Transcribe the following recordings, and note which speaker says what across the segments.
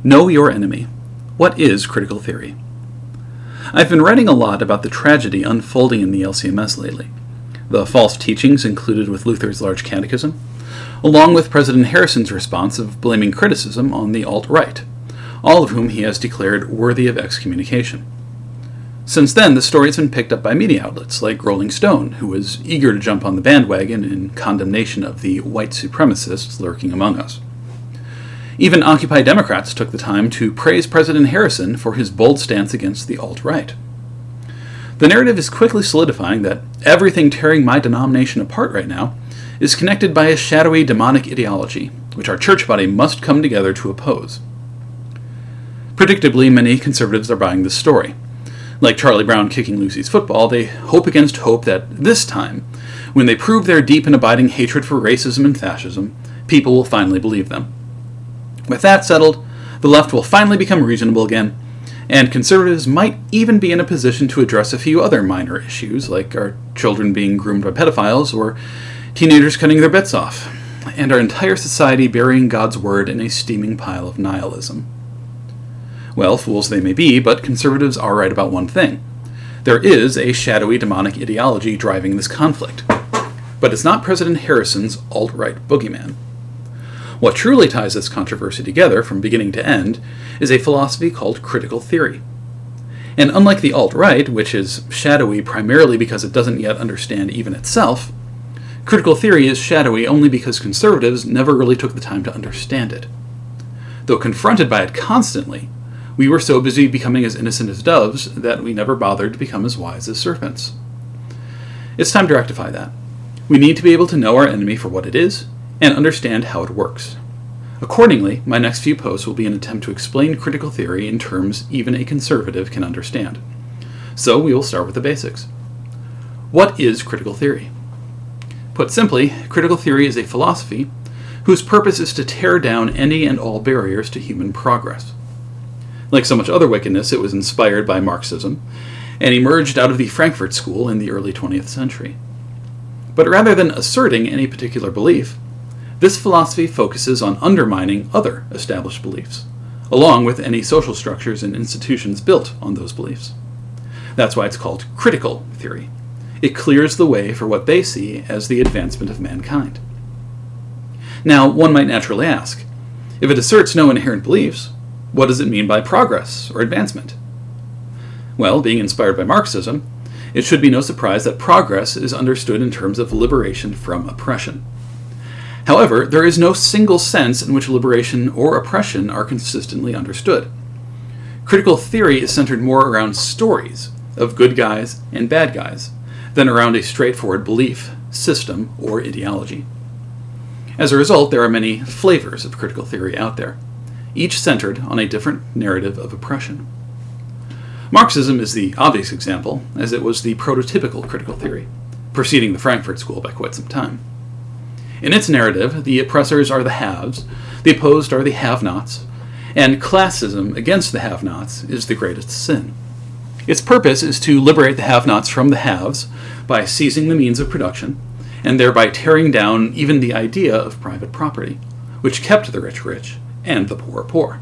Speaker 1: Know your enemy. What is critical theory? I've been writing a lot about the tragedy unfolding in the LCMS lately. The false teachings included with Luther's Large Catechism, along with President Harrison's response of blaming criticism on the alt-right, all of whom he has declared worthy of excommunication. Since then, the story has been picked up by media outlets like Rolling Stone, who was eager to jump on the bandwagon in condemnation of the white supremacists lurking among us. Even Occupy Democrats took the time to praise President Harrison for his bold stance against the alt-right. The narrative is quickly solidifying that everything tearing my denomination apart right now is connected by a shadowy demonic ideology, which our church body must come together to oppose. Predictably, many conservatives are buying this story. Like Charlie Brown kicking Lucy's football, they hope against hope that this time, when they prove their deep and abiding hatred for racism and fascism, people will finally believe them. With that settled, the left will finally become reasonable again, and conservatives might even be in a position to address a few other minor issues, like our children being groomed by pedophiles or teenagers cutting their bits off, and our entire society burying God's word in a steaming pile of nihilism. Well, fools they may be, but conservatives are right about one thing. There is a shadowy demonic ideology driving this conflict. But it's not President Harrison's alt-right boogeyman. What truly ties this controversy together from beginning to end is a philosophy called critical theory. And unlike the alt-right, which is shadowy primarily because it doesn't yet understand even itself, critical theory is shadowy only because conservatives never really took the time to understand it. Though confronted by it constantly, we were so busy becoming as innocent as doves that we never bothered to become as wise as serpents. It's time to rectify that. We need to be able to know our enemy for what it is, and understand how it works. Accordingly, my next few posts will be an attempt to explain critical theory in terms even a conservative can understand. So we will start with the basics. What is critical theory? Put simply, critical theory is a philosophy whose purpose is to tear down any and all barriers to human progress. Like so much other wickedness, it was inspired by Marxism and emerged out of the Frankfurt School in the early 20th century. But rather than asserting any particular belief, this philosophy focuses on undermining other established beliefs, along with any social structures and institutions built on those beliefs. That's why it's called critical theory. It clears the way for what they see as the advancement of mankind. Now, one might naturally ask, if it asserts no inherent beliefs, what does it mean by progress or advancement? Well, being inspired by Marxism, it should be no surprise that progress is understood in terms of liberation from oppression. However, there is no single sense in which liberation or oppression are consistently understood. Critical theory is centered more around stories of good guys and bad guys than around a straightforward belief, system, or ideology. As a result, there are many flavors of critical theory out there, each centered on a different narrative of oppression. Marxism is the obvious example, as it was the prototypical critical theory, preceding the Frankfurt School by quite some time. In its narrative, the oppressors are the haves, the opposed are the have-nots, and classism against the have-nots is the greatest sin. Its purpose is to liberate the have-nots from the haves by seizing the means of production, and thereby tearing down even the idea of private property, which kept the rich rich and the poor poor.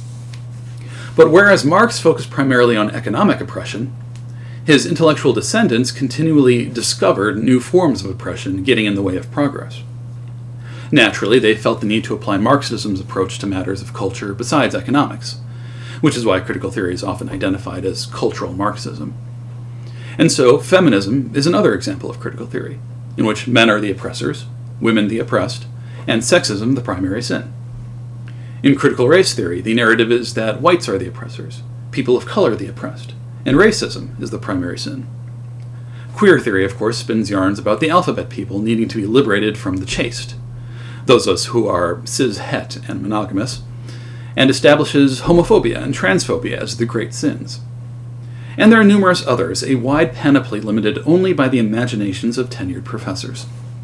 Speaker 1: But whereas Marx focused primarily on economic oppression, his intellectual descendants continually discovered new forms of oppression getting in the way of progress. Naturally, they felt the need to apply Marxism's approach to matters of culture besides economics, which is why critical theory is often identified as cultural Marxism. And so, feminism is another example of critical theory, in which men are the oppressors, women the oppressed, and sexism the primary sin. In critical race theory, the narrative is that whites are the oppressors, people of color the oppressed, and racism is the primary sin. Queer theory, of course, spins yarns about the alphabet people needing to be liberated from the chaste, those of us who are cis-het and monogamous, and establishes homophobia and transphobia as the great sins. And there are numerous others, a wide panoply limited only by the imaginations of tenured professors.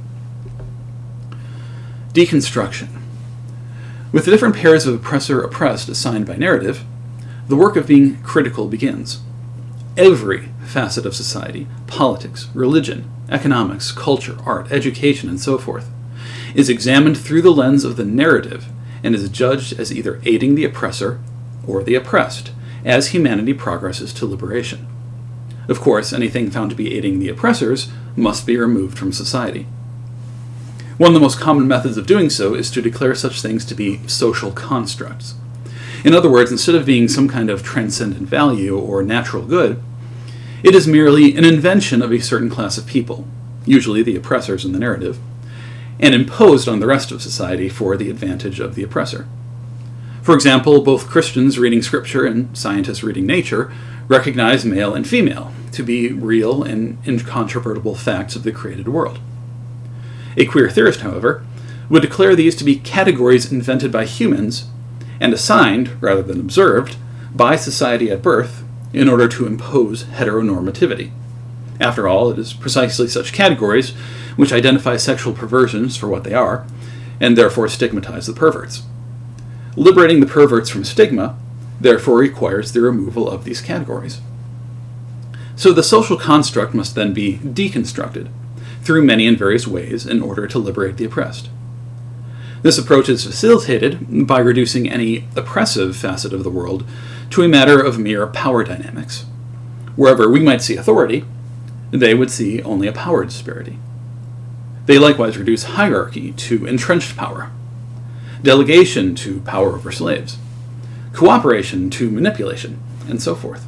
Speaker 1: Deconstruction. With the different pairs of oppressor-oppressed assigned by narrative, the work of being critical begins. Every facet of society, politics, religion, economics, culture, art, education, and so forth, is examined through the lens of the narrative and is judged as either aiding the oppressor or the oppressed, as humanity progresses to liberation. Of course, anything found to be aiding the oppressors must be removed from society. One of the most common methods of doing so is to declare such things to be social constructs. In other words, instead of being some kind of transcendent value or natural good, it is merely an invention of a certain class of people, usually the oppressors in the narrative, and imposed on the rest of society for the advantage of the oppressor. For example, both Christians reading Scripture and scientists reading nature recognize male and female to be real and incontrovertible facts of the created world. A queer theorist, however, would declare these to be categories invented by humans and assigned, rather than observed, by society at birth in order to impose heteronormativity. After all, it is precisely such categories which identify sexual perversions for what they are, and therefore stigmatize the perverts. Liberating the perverts from stigma, therefore, requires the removal of these categories. So the social construct must then be deconstructed through many and various ways in order to liberate the oppressed. This approach is facilitated by reducing any oppressive facet of the world to a matter of mere power dynamics. Wherever we might see authority, they would see only a power disparity. They likewise reduce hierarchy to entrenched power, delegation to power over slaves, cooperation to manipulation, and so forth.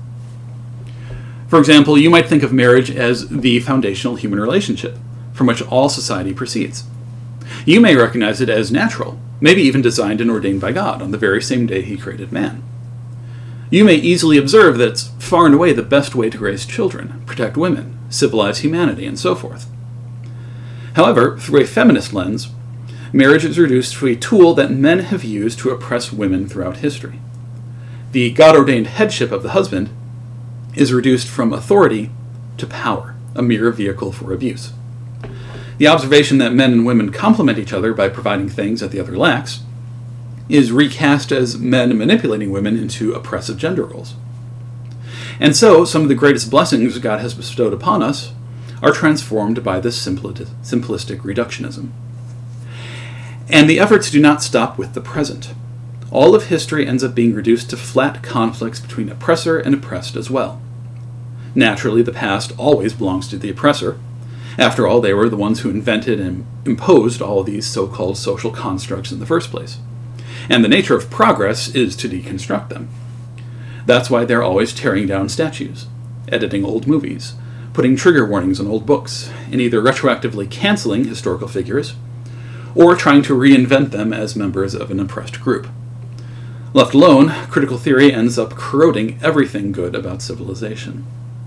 Speaker 1: For example, you might think of marriage as the foundational human relationship from which all society proceeds. You may recognize it as natural, maybe even designed and ordained by God on the very same day He created man. You may easily observe that it's far and away the best way to raise children, protect women, civilize humanity, and so forth. However, through a feminist lens, marriage is reduced to a tool that men have used to oppress women throughout history. The God-ordained headship of the husband is reduced from authority to power, a mere vehicle for abuse. The observation that men and women complement each other by providing things that the other lacks is recast as men manipulating women into oppressive gender roles. And so, some of the greatest blessings God has bestowed upon us are transformed by this simplistic reductionism. And the efforts do not stop with the present. All of history ends up being reduced to flat conflicts between oppressor and oppressed as well. Naturally, the past always belongs to the oppressor. After all, they were the ones who invented and imposed all of these so-called social constructs in the first place. And the nature of progress is to deconstruct them. That's why they're always tearing down statues, editing old movies, putting trigger warnings on old books, and either retroactively canceling historical figures, or trying to reinvent them as members of an oppressed group. Left alone, critical theory ends up corroding everything good about civilization.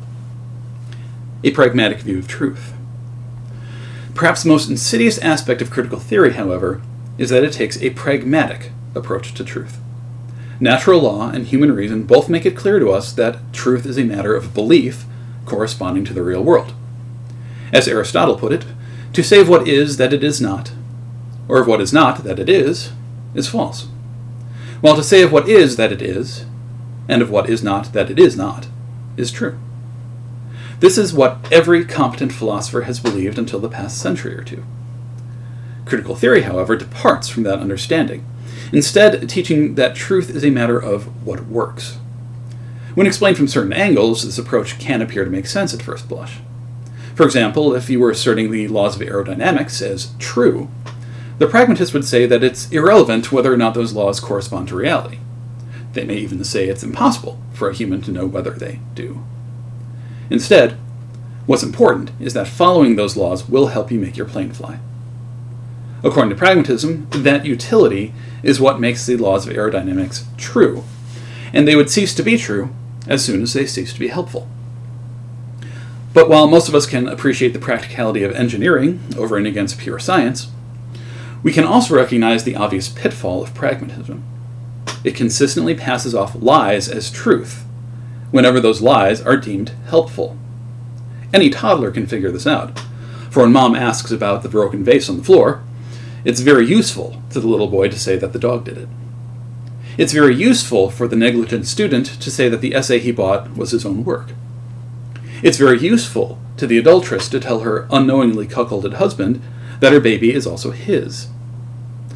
Speaker 1: A pragmatic view of truth. Perhaps the most insidious aspect of critical theory, however, is that it takes a pragmatic approach to truth. Natural law and human reason both make it clear to us that truth is a matter of belief corresponding to the real world. As Aristotle put it, to say of what is that it is not, or of what is not that it is false. While to say of what is that it is, and of what is not that it is not, is true. This is what every competent philosopher has believed until the past century or two. Critical theory, however, departs from that understanding, instead teaching that truth is a matter of what works. When explained from certain angles, this approach can appear to make sense at first blush. For example, if you were asserting the laws of aerodynamics as true, the pragmatist would say that it's irrelevant whether or not those laws correspond to reality. They may even say it's impossible for a human to know whether they do. Instead, what's important is that following those laws will help you make your plane fly. According to pragmatism, that utility is what makes the laws of aerodynamics true, and they would cease to be true as soon as they cease to be helpful. But while most of us can appreciate the practicality of engineering over and against pure science, we can also recognize the obvious pitfall of pragmatism. It consistently passes off lies as truth, whenever those lies are deemed helpful. Any toddler can figure this out, for when mom asks about the broken vase on the floor, it's very useful to the little boy to say that the dog did it. It's very useful for the negligent student to say that the essay he bought was his own work. It's very useful to the adulteress to tell her unknowingly cuckolded husband that her baby is also his.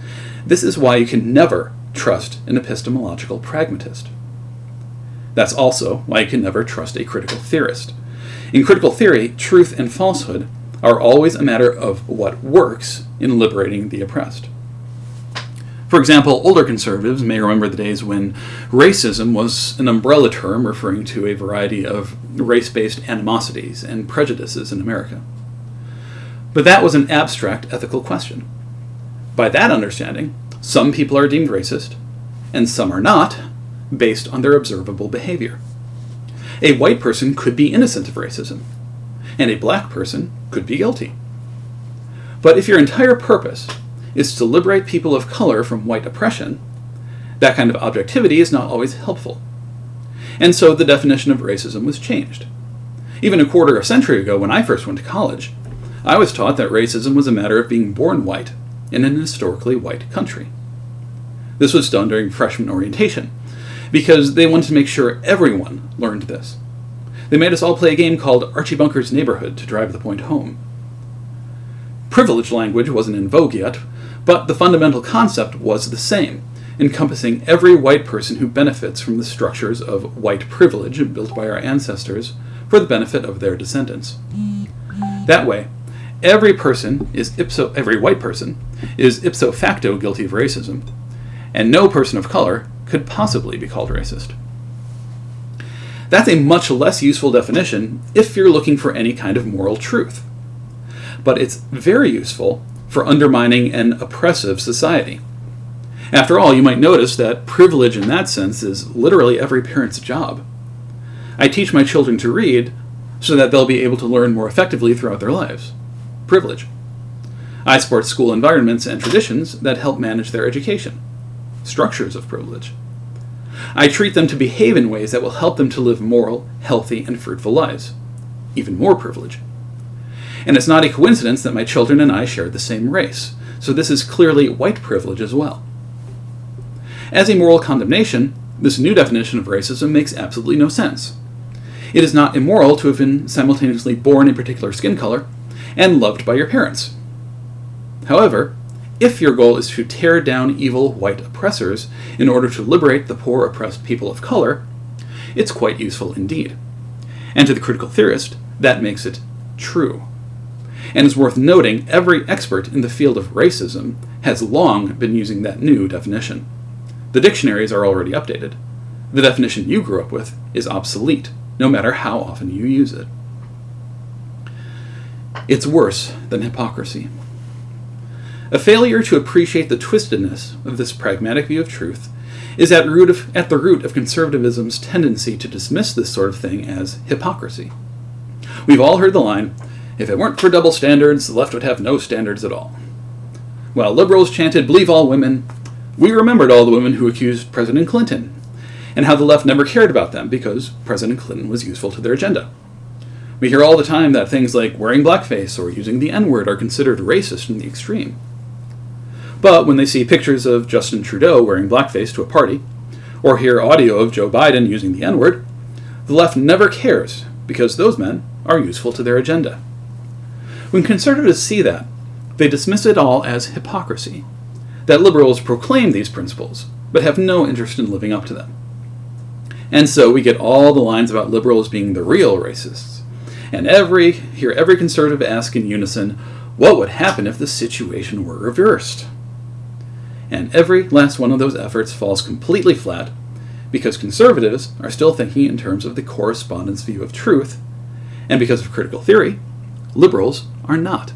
Speaker 1: This is why you can never trust an epistemological pragmatist. That's also why you can never trust a critical theorist. In critical theory, truth and falsehood are always a matter of what works in liberating the oppressed. For example, older conservatives may remember the days when racism was an umbrella term referring to a variety of race-based animosities and prejudices in America. But that was an abstract ethical question. By that understanding, some people are deemed racist, and some are not, based on their observable behavior. A white person could be innocent of racism, and a black person could be guilty. But if your entire purpose is to liberate people of color from white oppression, that kind of objectivity is not always helpful. And so the definition of racism was changed. Even a quarter of a century ago, when I first went to college, I was taught that racism was a matter of being born white in an historically white country. This was done during freshman orientation, because they wanted to make sure everyone learned this. They made us all play a game called Archie Bunker's Neighborhood to drive the point home. Privilege language wasn't in vogue yet, but the fundamental concept was the same, encompassing every white person who benefits from the structures of white privilege built by our ancestors for the benefit of their descendants. That way, every white person is ipso facto guilty of racism, and no person of color could possibly be called racist. That's a much less useful definition if you're looking for any kind of moral truth. But it's very useful for undermining an oppressive society. After all, you might notice that privilege in that sense is literally every parent's job. I teach my children to read so that they'll be able to learn more effectively throughout their lives. Privilege. I support school environments and traditions that help manage their education. Structures of privilege. I treat them to behave in ways that will help them to live moral, healthy, and fruitful lives. Even more privilege. And it's not a coincidence that my children and I share the same race, so this is clearly white privilege as well. As a moral condemnation, this new definition of racism makes absolutely no sense. It is not immoral to have been simultaneously born a particular skin color and loved by your parents. However, if your goal is to tear down evil white oppressors in order to liberate the poor oppressed people of color, it's quite useful indeed. And to the critical theorist, that makes it true. And it's worth noting every expert in the field of racism has long been using that new definition. The dictionaries are already updated. The definition you grew up with is obsolete, no matter how often you use it. It's worse than hypocrisy. A failure to appreciate the twistedness of this pragmatic view of truth is at the root of conservatism's tendency to dismiss this sort of thing as hypocrisy. We've all heard the line, "If it weren't for double standards, the left would have no standards at all." While liberals chanted, "Believe all women," we remembered all the women who accused President Clinton, and how the left never cared about them because President Clinton was useful to their agenda. We hear all the time that things like wearing blackface or using the N-word are considered racist in the extreme. But when they see pictures of Justin Trudeau wearing blackface to a party, or hear audio of Joe Biden using the N-word, the left never cares because those men are useful to their agenda. When conservatives see that, they dismiss it all as hypocrisy, that liberals proclaim these principles, but have no interest in living up to them. And so we get all the lines about liberals being the real racists, and hear every conservative ask in unison, what would happen if the situation were reversed? And every last one of those efforts falls completely flat because conservatives are still thinking in terms of the correspondence view of truth, and because of critical theory, liberals are not.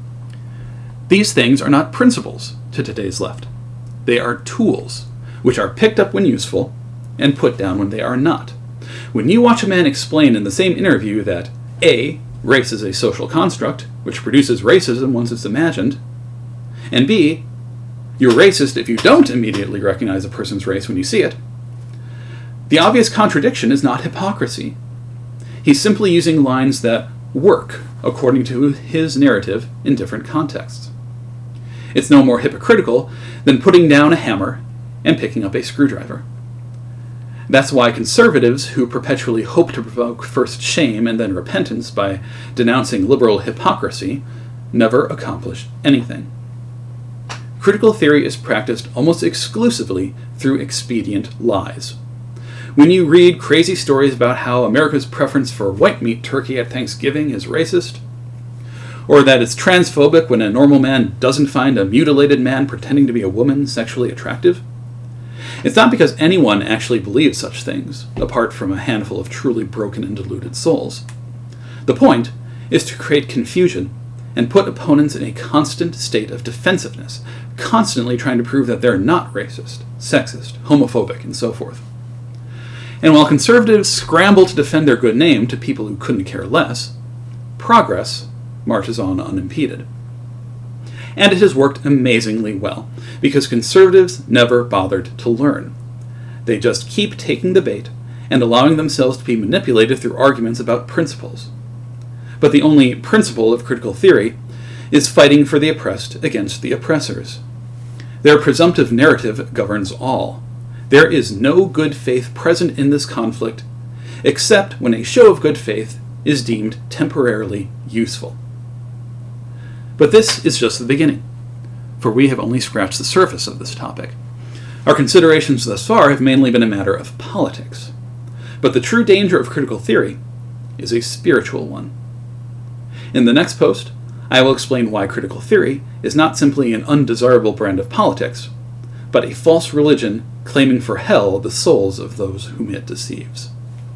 Speaker 1: These things are not principles to today's left. They are tools, which are picked up when useful and put down when they are not. When you watch a man explain in the same interview that A, race is a social construct, which produces racism once it's imagined, and B, you're racist if you don't immediately recognize a person's race when you see it, the obvious contradiction is not hypocrisy. He's simply using lines that work according to his narrative in different contexts. It's no more hypocritical than putting down a hammer and picking up a screwdriver. That's why conservatives who perpetually hope to provoke first shame and then repentance by denouncing liberal hypocrisy never accomplish anything. critical theory is practiced almost exclusively through expedient lies. When you read crazy stories about how America's preference for white meat turkey at Thanksgiving is racist, or that it's transphobic when a normal man doesn't find a mutilated man pretending to be a woman sexually attractive, it's not because anyone actually believes such things, apart from a handful of truly broken and deluded souls. The point is to create confusion and put opponents in a constant state of defensiveness, constantly trying to prove that they're not racist, sexist, homophobic, and so forth. And while conservatives scramble to defend their good name to people who couldn't care less, progress marches on unimpeded. And it has worked amazingly well, because conservatives never bothered to learn. They just keep taking the bait and allowing themselves to be manipulated through arguments about principles. But the only principle of critical theory is fighting for the oppressed against the oppressors. Their presumptive narrative governs all. There is no good faith present in this conflict, except when a show of good faith is deemed temporarily useful. But this is just the beginning, for we have only scratched the surface of this topic. Our considerations thus far have mainly been a matter of politics, but the true danger of critical theory is a spiritual one. In the next post, I will explain why critical theory is not simply an undesirable brand of politics, but a false religion claiming for hell the souls of those whom it deceives.